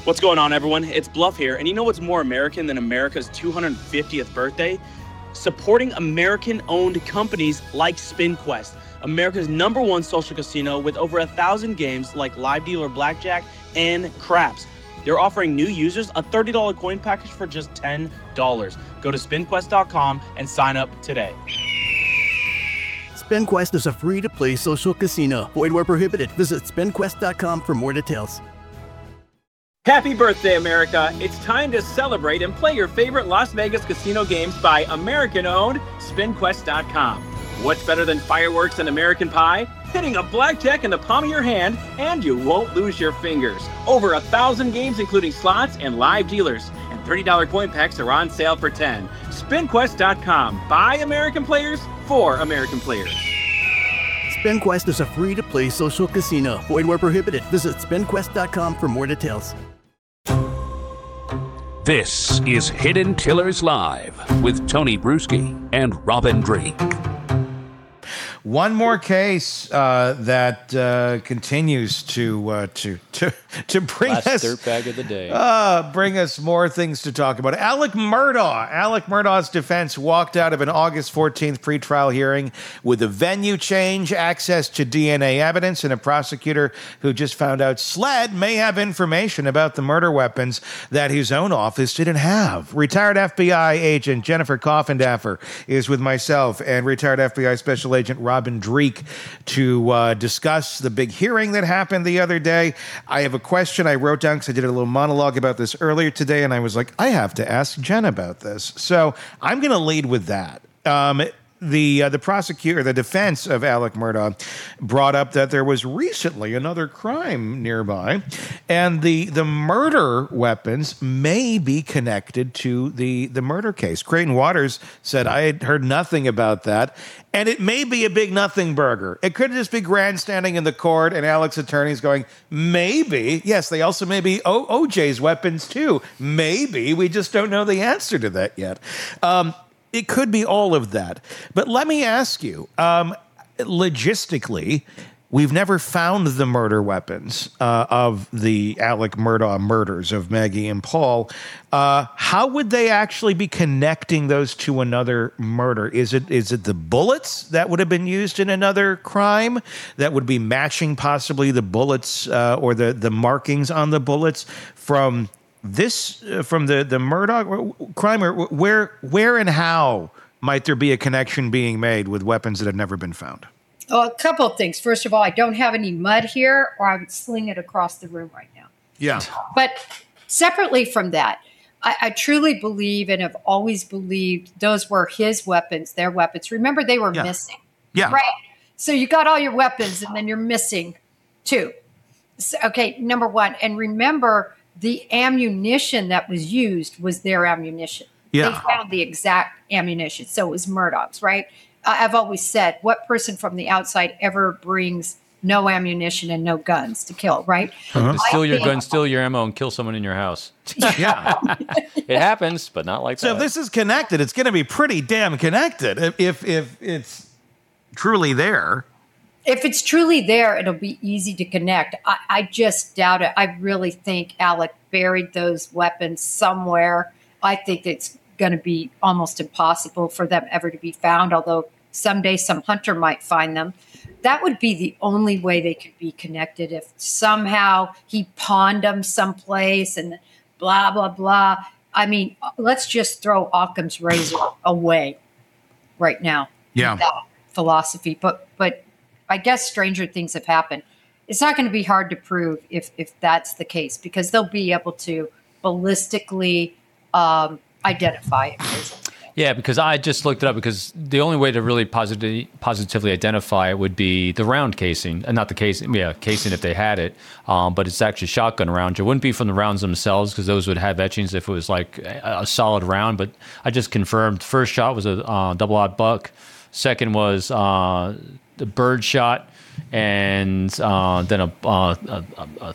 What's going on, everyone? It's Bluff here, and you know what's more American than America's 250th birthday? Supporting American-owned companies like SpinQuest, America's #1 social casino with over 1,000 games like Live Dealer Blackjack and Craps. They're offering new users a $30 coin package for just $10. Go to SpinQuest.com and sign up today. SpinQuest is a free-to-play social casino. Void where prohibited. Visit SpinQuest.com for more details. Happy birthday, America! It's time to celebrate and play your favorite Las Vegas casino games by American-owned SpinQuest.com. What's better than fireworks and American pie? Hitting a blackjack in the palm of your hand, and you won't lose your fingers. Over 1,000 games, including slots and live dealers. And $30 coin packs are on sale for $10. SpinQuest.com. By American players, for American players. SpinQuest is a free-to-play social casino. Void where prohibited. Visit SpinQuest.com for more details. This is Hidden Tillers Live with Tony Bruschi and Robin Drake. One more case that continues to bring Last us dirtbag of the day. Bring us more things to talk about. Alec Murdaugh. Alec Murdaugh's defense walked out of an August 14th pretrial hearing with a venue change, access to DNA evidence, and a prosecutor who just found out SLED may have information about the murder weapons that his own office didn't have. Retired FBI agent Jennifer Coffindaffer is with myself and retired FBI Special Agent Robin Drake to discuss the big hearing that happened the other day. I have a question I wrote down because I did a little monologue about this earlier today, and I was like, I have to ask Jen about this. So I'm going to lead with that. The prosecutor, the defense of Alec Murdaugh, brought up that there was recently another crime nearby, and the murder weapons may be connected to the murder case. Creighton Waters said, I had heard nothing about that, and it may be a big nothing burger. It could just be grandstanding in the court, and Alec's attorney's going, maybe. Yes, they also may be OJ's weapons, too. Maybe. We just don't know the answer to that yet. It could be all of that. But let me ask you, logistically, we've never found the murder weapons of the Alec Murdaugh murders of Maggie and Paul. How would they actually be connecting those to another murder? Is it the bullets that would have been used in another crime that would be matching possibly the bullets or the markings on the bullets from from the Murdaugh crime, or where and how might there be a connection being made with weapons that have never been found? Well, a couple of things. First of all, I don't have any mud here, or I would sling it across the room right now. Yeah. But separately from that, I truly believe and have always believed those were his weapons, their weapons. Remember, they were missing. Yeah. Right? So you got all your weapons, and then you're missing two. So, okay, number one. And remember, the ammunition that was used was their ammunition. Yeah. They found the exact ammunition. So it was Murdaugh's, right? I've always said, what person from the outside ever brings no ammunition and no guns to kill, right? Steal your gun, steal your ammo, and kill someone in your house. Yeah. It happens, but not like that. So if this is connected, it's going to be pretty damn connected if it's truly there. If it's truly there, it'll be easy to connect. I just doubt it. I really think Alec buried those weapons somewhere. I think it's going to be almost impossible for them ever to be found, although someday some hunter might find them. That would be the only way they could be connected, if somehow he pawned them someplace and blah, blah, blah. I mean, let's just throw Occam's razor away right now. Yeah. That philosophy. But I guess stranger things have happened. It's not going to be hard to prove if that's the case, because they'll be able to ballistically identify it. Yeah, because I just looked it up, because the only way to really positively identify it would be the round casing, and not the casing, casing if they had it, but it's actually shotgun rounds. It wouldn't be from the rounds themselves, because those would have etchings if it was like a solid round, but I just confirmed. First shot was a double-aught buck. Second was the bird shot, and then a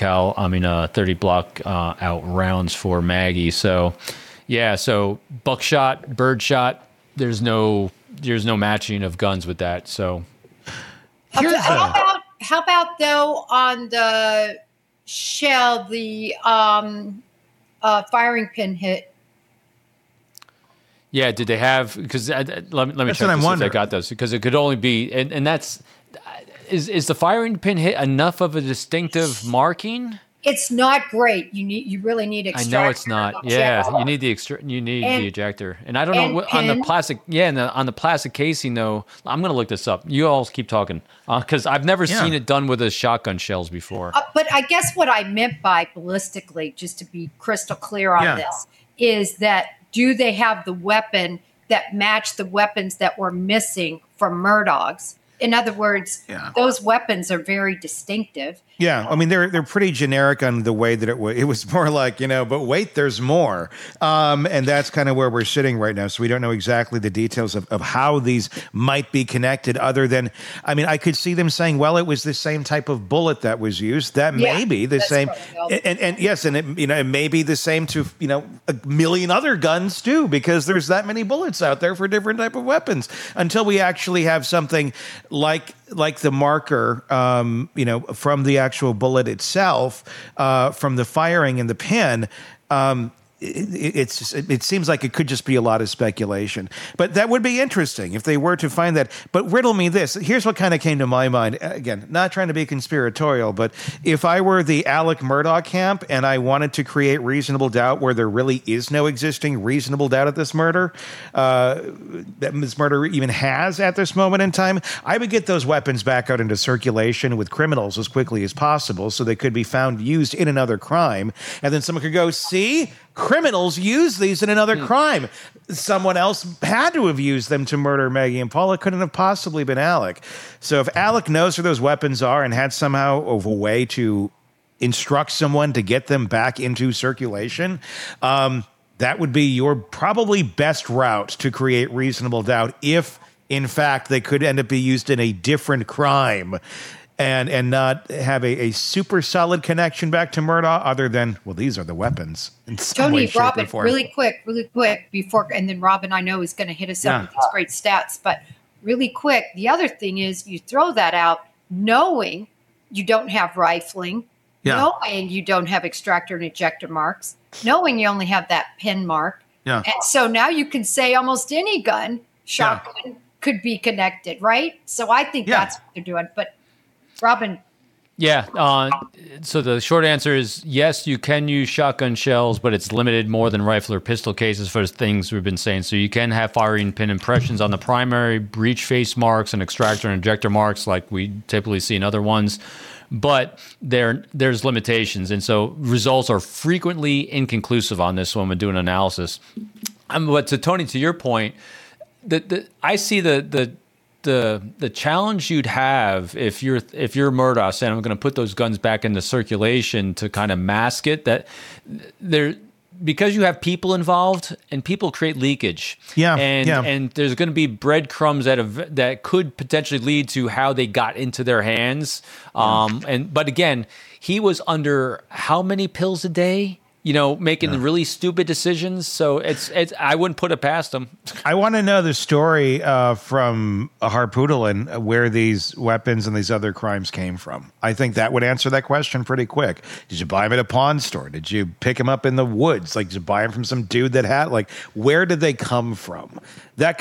30 block out rounds for Maggie. So, yeah, so buckshot, bird shot. There's no matching of guns with that. So, How about though on the shell the firing pin hit? Yeah, did they have? Because let me check what I'm to see if they wondering. got those. Because it could only be, and that's is the firing pin hit enough of a distinctive marking? It's not great. You really need I extractor. know it's not. Yeah, you need the the ejector, and I don't know what, on the pin. plastic. Yeah, and on the plastic casing though, I'm gonna look this up. You all keep talking because I've never seen it done with the shotgun shells before. But I guess what I meant by ballistically, just to be crystal clear on this, is that do they have the weapon that matched the weapons that were missing from Murdoch's? In other words, those weapons are very distinctive. Yeah, I mean they're pretty generic on the way that it was. It was more like, but wait, there's more, and that's kind of where we're sitting right now. So we don't know exactly the details of how these might be connected. Other than, I mean, I could see them saying, well, it was the same type of bullet that was used. That may be the same, and yes, and it may be the same to a million other guns too, because there's that many bullets out there for different type of weapons. Until we actually have something like the marker, from the actual bullet itself, from the firing and the pin. It seems like it could just be a lot of speculation, but that would be interesting if they were to find that. But riddle me this. Here's what kind of came to my mind. Again, not trying to be conspiratorial, but if I were the Alec Murdaugh camp and I wanted to create reasonable doubt where there really is no existing reasonable doubt at this murder, that this murder even has at this moment in time, I would get those weapons back out into circulation with criminals as quickly as possible so they could be found used in another crime. And then someone could go, see? Criminals use these in another crime. Someone else had to have used them to murder Maggie and Paul. It couldn't have possibly been Alec. So if Alec knows where those weapons are and had somehow of a way to instruct someone to get them back into circulation, that would be your probably best route to create reasonable doubt if, in fact, they could end up being used in a different crime. And not have a super solid connection back to Murdaugh other than, well, these are the weapons. In some way, Tony, shape, or Robin, form. really quick before, and then Robin, I know, is going to hit us up with these great stats, but really quick, the other thing is you throw that out knowing you don't have rifling, knowing you don't have extractor and ejector marks, knowing you only have that pin mark. Yeah. And so now you can say almost any gun, shotgun, could be connected, right? So I think that's what they're doing. But Robin. Yeah. So the short answer is yes, you can use shotgun shells, but it's limited more than rifle or pistol cases for things we've been saying. So you can have firing pin impressions on the primary, breech face marks, and extractor and ejector marks like we typically see in other ones. But there's limitations. And so results are frequently inconclusive on this when we're doing analysis. But to Tony, to your point, I see the challenge you'd have if you're Murdaugh saying I'm going to put those guns back into circulation to kind of mask it, that because you have people involved and people create leakage. And there's going to be breadcrumbs that could potentially lead to how they got into their hands. But again, he was under how many pills a day? Making really stupid decisions. So it's I wouldn't put it past him. I want to know the story from Harpoodle where these weapons and these other crimes came from. I think that would answer that question pretty quick. Did you buy them at a pawn store? Did you pick them up in the woods? Like, did you buy them from some dude that had, where did they come from? That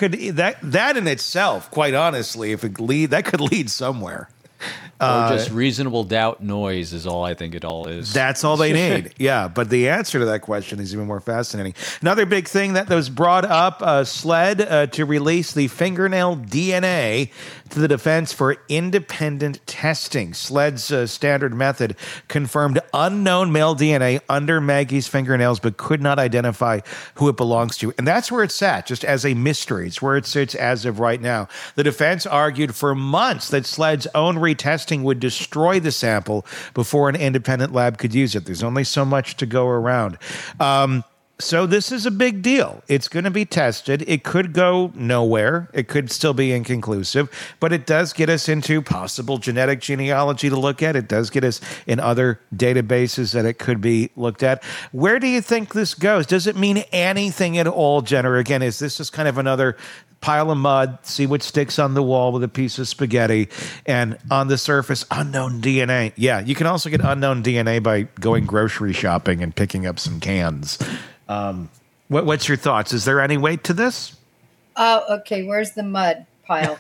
in itself, quite honestly, that could lead somewhere. Or just reasonable doubt noise is all I think it all is. That's all they need. Yeah, but the answer to that question is even more fascinating. Another big thing that was brought up, SLED to release the fingernail DNA to the defense for independent testing. SLED's standard method confirmed unknown male DNA under Maggie's fingernails, but could not identify who it belongs to. And that's where it's at, just as a mystery. It's where it sits as of right now. The defense argued for months that SLED's own retesting would destroy the sample before an independent lab could use it. There's only so much to go around. So this is a big deal. It's going to be tested. It could go nowhere. It could still be inconclusive, but it does get us into possible genetic genealogy to look at. It does get us in other databases that it could be looked at. Where do you think this goes? Does it mean anything at all, Jen? Or again, is this just kind of another pile of mud, see what sticks on the wall with a piece of spaghetti, and on the surface, unknown DNA? Yeah, you can also get unknown DNA by going grocery shopping and picking up some cans. What's your thoughts? Is there any weight to this? Oh, okay. Where's the mud pile?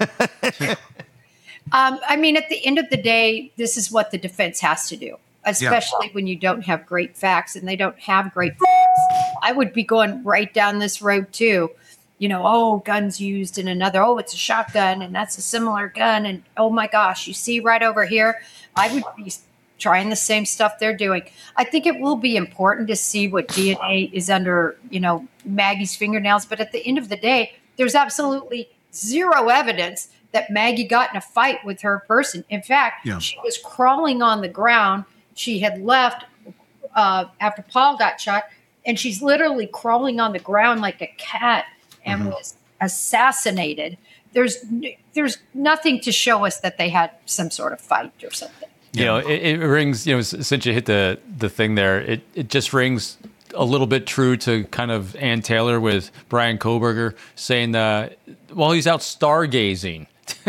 I mean, at the end of the day, this is what the defense has to do, especially when you don't have great facts, and they don't have great facts. I would be going right down this road too. Guns used in another. Oh, it's a shotgun, and that's a similar gun. And oh my gosh, you see right over here. I would be trying the same stuff they're doing. I think it will be important to see what DNA is under, Maggie's fingernails. But at the end of the day, there's absolutely zero evidence that Maggie got in a fight with her person. In fact, she was crawling on the ground. She had left after Paul got shot, and she's literally crawling on the ground like a cat and was assassinated. There's nothing to show us that they had some sort of fight or something. It rings, since you hit the thing there, it just rings a little bit true to kind of Ann Taylor with Brian Kohberger saying that, he's out stargazing.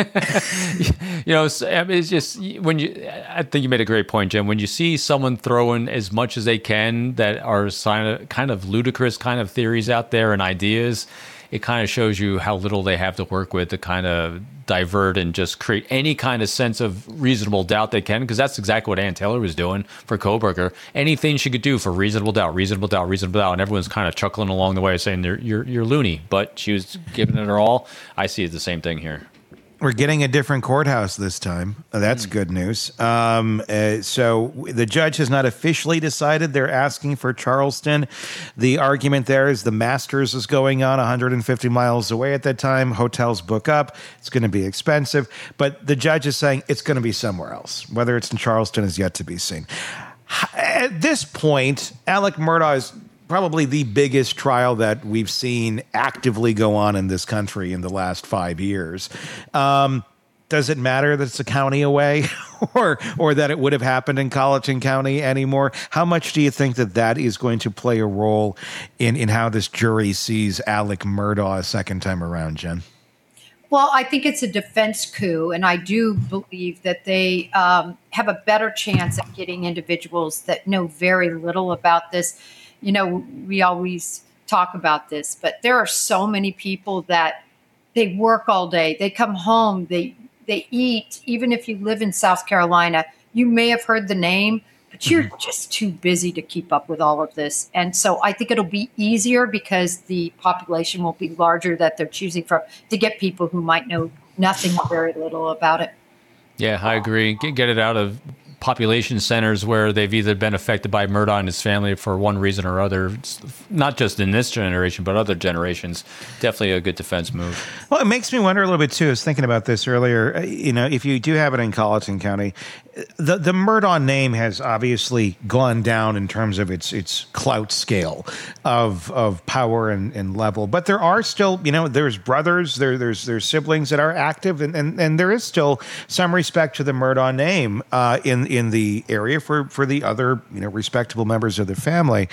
It's just I think you made a great point, Jim. When you see someone throwing as much as they can that are kind of ludicrous kind of theories out there and ideas, it kind of shows you how little they have to work with to kind of divert and just create any kind of sense of reasonable doubt they can, because that's exactly what Ann Taylor was doing for Kohberger. Anything she could do for reasonable doubt, and everyone's kind of chuckling along the way saying you're loony, but she was giving it her all. I see it the same thing here. We're getting a different courthouse this time. That's good news. So the judge has not officially decided. They're asking for Charleston. The argument there is the Masters is going on 150 miles away at that time. Hotels book up. It's going to be expensive. But the judge is saying it's going to be somewhere else. Whether it's in Charleston is yet to be seen. At this point, Alec Murdaugh is probably the biggest trial that we've seen actively go on in this country in the last 5 years. Does it matter that it's a county away or that it would have happened in Colleton County anymore? How much do you think that is going to play a role in how this jury sees Alec Murdaugh a second time around, Jen? Well, I think it's a defense coup, and I do believe that they have a better chance at getting individuals that know very little about this. We always talk about this, but there are so many people that they work all day. They come home, they eat. Even if you live in South Carolina, you may have heard the name, but you're just too busy to keep up with all of this. And so I think it'll be easier because the population will be larger that they're choosing from to get people who might know nothing or very little about it. Yeah, I agree. Get it out of population centers where they've either been affected by Murdaugh and his family for one reason or other, not just in this generation, but other generations. Definitely a good defense move. Well, it makes me wonder a little bit, too. I was thinking about this earlier. If you do have it in Colleton County, the Murdaugh name has obviously gone down in terms of its clout scale of power and level. But there are still, there's brothers, there's siblings that are active, and there is still some respect to the Murdaugh name in the area for the other respectable members of the family.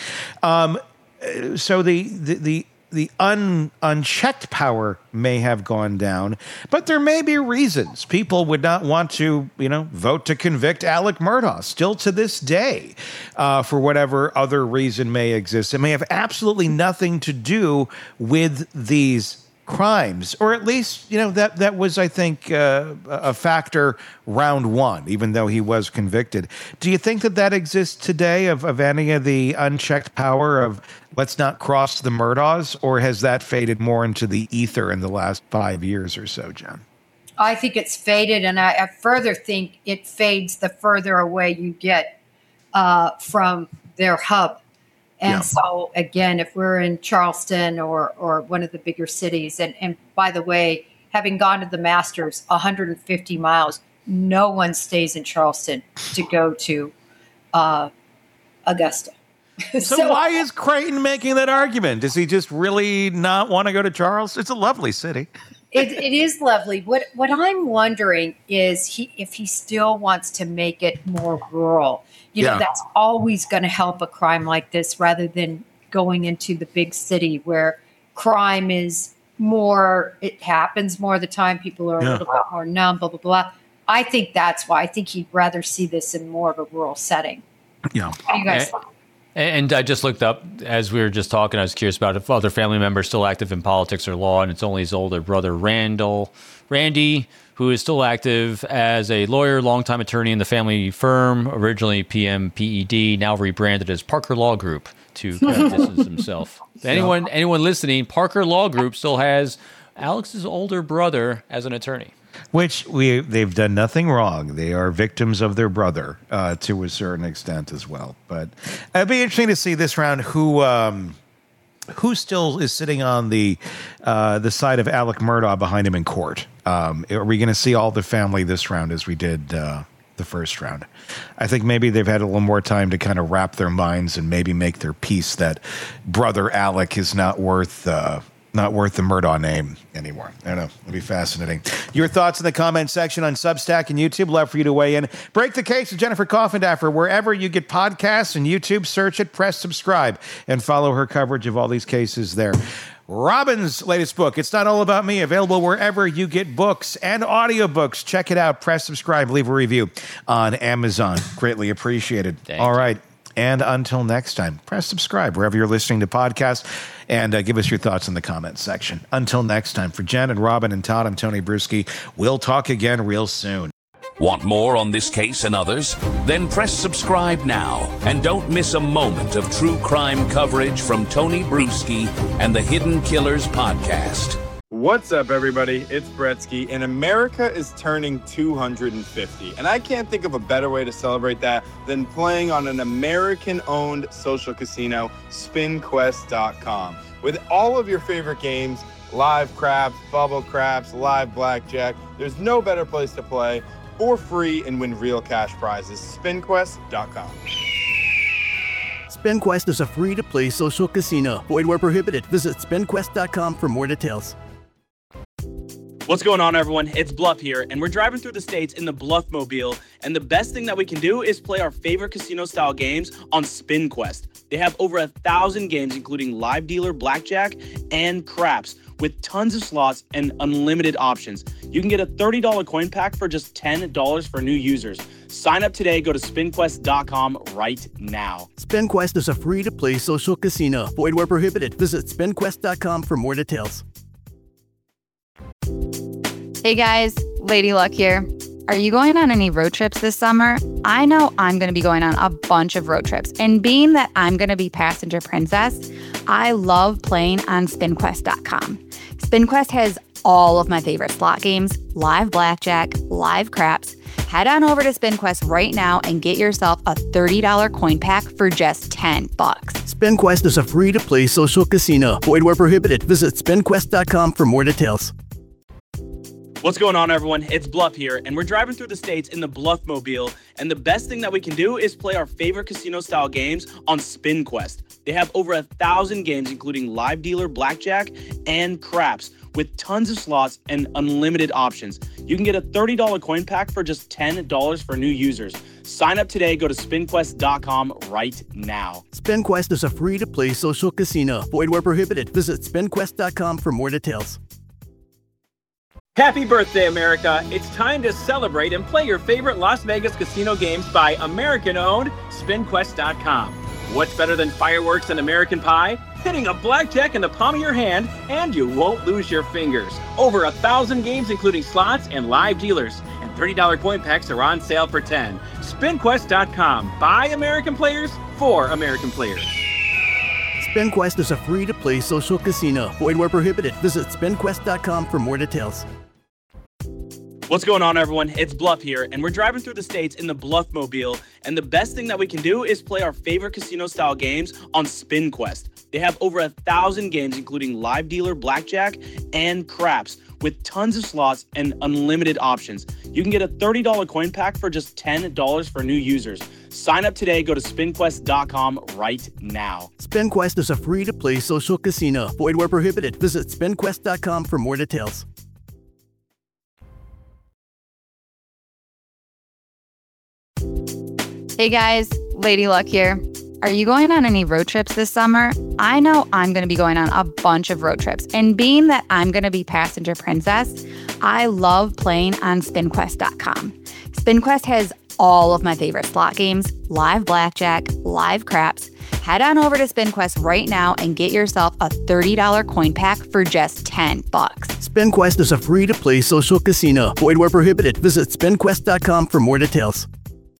So the unchecked power may have gone down, but there may be reasons people would not want to, vote to convict Alec Murdaugh still to this day, for whatever other reason may exist. It may have absolutely nothing to do with these crimes, or at least, that was, I think, a factor round one, even though he was convicted. Do you think that exists today of any of the unchecked power of let's not cross the Murdaughs, or has that faded more into the ether in the last 5 years or so, Jen? I think it's faded, and I further think it fades the further away you get from their hub. And so, again, if we're in Charleston or one of the bigger cities, and by the way, having gone to the Masters 150 miles, no one stays in Charleston to go to Augusta. So why is Creighton making that argument? Does he just really not want to go to Charles? It's a lovely city. It is lovely. What I'm wondering is if he still wants to make it more rural. You know, that's always going to help a crime like this rather than going into the big city where crime is more, it happens more of the time. People are a little bit more numb, blah, blah, blah. I think that's why. I think he'd rather see this in more of a rural setting. Yeah. What do you guys think? And I just looked up, as we were just talking, I was curious about if other family members still active in politics or law, and it's only his older brother, Randy, who is still active as a lawyer, longtime attorney in the family firm, originally PMPED, now rebranded as Parker Law Group to distance himself. Anyone listening, Parker Law Group still has Alex's older brother as an attorney. Which they've done nothing wrong. They are victims of their brother to a certain extent as well. But it'd be interesting to see this round who still is sitting on the side of Alec Murdaugh behind him in court. Are we going to see all the family this round as we did the first round? I think maybe they've had a little more time to kind of wrap their minds and maybe make their peace that brother Alec is not worth the Murdaugh name anymore. I don't know. It'll be fascinating. Your thoughts in the comment section on Substack and YouTube. Love for you to weigh in. Break the Case with Jennifer Coffindaffer. Wherever you get podcasts and YouTube, search it, press subscribe, and follow her coverage of all these cases there. Robin's latest book, It's Not All About Me, available wherever you get books and audiobooks. Check it out. Press subscribe. Leave a review on Amazon. Greatly appreciated. All right. And until next time, press subscribe wherever you're listening to podcasts and give us your thoughts in the comments section. Until next time, for Jen and Robin and Todd, I'm Tony Bruschi. We'll talk again real soon. Want more on this case and others? Then press subscribe now and don't miss a moment of true crime coverage from Tony Bruschi and the Hidden Killers podcast. What's up, everybody? It's Bretsky, and America is turning 250. And I can't think of a better way to celebrate that than playing on an American-owned social casino, SpinQuest.com. With all of your favorite games, live craps, bubble craps, live blackjack, there's no better place to play for free and win real cash prizes. SpinQuest.com. SpinQuest is a free-to-play social casino. Void where prohibited. Visit SpinQuest.com for more details. What's going on, everyone? It's Bluff here, and we're driving through the states in the Bluffmobile, and the best thing that we can do is play our favorite casino-style games on SpinQuest. They have over 1,000 games, including live dealer, blackjack, and craps, with tons of slots and unlimited options. You can get a $30 coin pack for just $10 for new users. Sign up today. Go to SpinQuest.com right now. SpinQuest is a free-to-play social casino. Void where prohibited. Visit SpinQuest.com for more details. Hey guys, Lady Luck here. Are you going on any road trips this summer? I know I'm going to be going on a bunch of road trips. And being that I'm going to be passenger princess, I love playing on SpinQuest.com. SpinQuest has all of my favorite slot games, live blackjack, live craps. Head on over to SpinQuest right now and get yourself a $30 coin pack for just $10. SpinQuest is a free-to-play social casino. Void where prohibited. Visit SpinQuest.com for more details. What's going on, everyone? It's Bluff here, and we're driving through the states in the Bluffmobile, and the best thing that we can do is play our favorite casino-style games on SpinQuest. They have over 1,000 games, including live dealer, blackjack, and craps, with tons of slots and unlimited options. You can get a $30 coin pack for just $10 for new users. Sign up today. Go to SpinQuest.com right now. SpinQuest is a free-to-play social casino. Void where prohibited. Visit SpinQuest.com for more details. Happy birthday, America. It's time to celebrate and play your favorite Las Vegas casino games by American-owned SpinQuest.com. What's better than fireworks and American pie? Hitting a blackjack in the palm of your hand, and you won't lose your fingers. Over 1,000 games, including slots and live dealers. And $30 coin packs are on sale for $10. SpinQuest.com. By American players, for American players. SpinQuest is a free-to-play social casino. Void where prohibited. Visit SpinQuest.com for more details. What's going on, everyone? It's Bluff here, and we're driving through the states in the Bluffmobile, and the best thing that we can do is play our favorite casino-style games on SpinQuest. They have over 1,000 games, including live dealer, blackjack, and craps, with tons of slots and unlimited options. You can get a $30 coin pack for just $10 for new users. Sign up today. Go to spinquest.com right now. SpinQuest is a free-to-play social casino. Void where prohibited. Visit spinquest.com for more details. Hey guys, Lady Luck here. Are you going on any road trips this summer? I know I'm going to be going on a bunch of road trips. And being that I'm going to be passenger princess, I love playing on SpinQuest.com. SpinQuest has all of my favorite slot games, live blackjack, live craps. Head on over to SpinQuest right now and get yourself a $30 coin pack for just $10. SpinQuest is a free-to-play social casino. Void where prohibited. Visit spinquest.com for more details.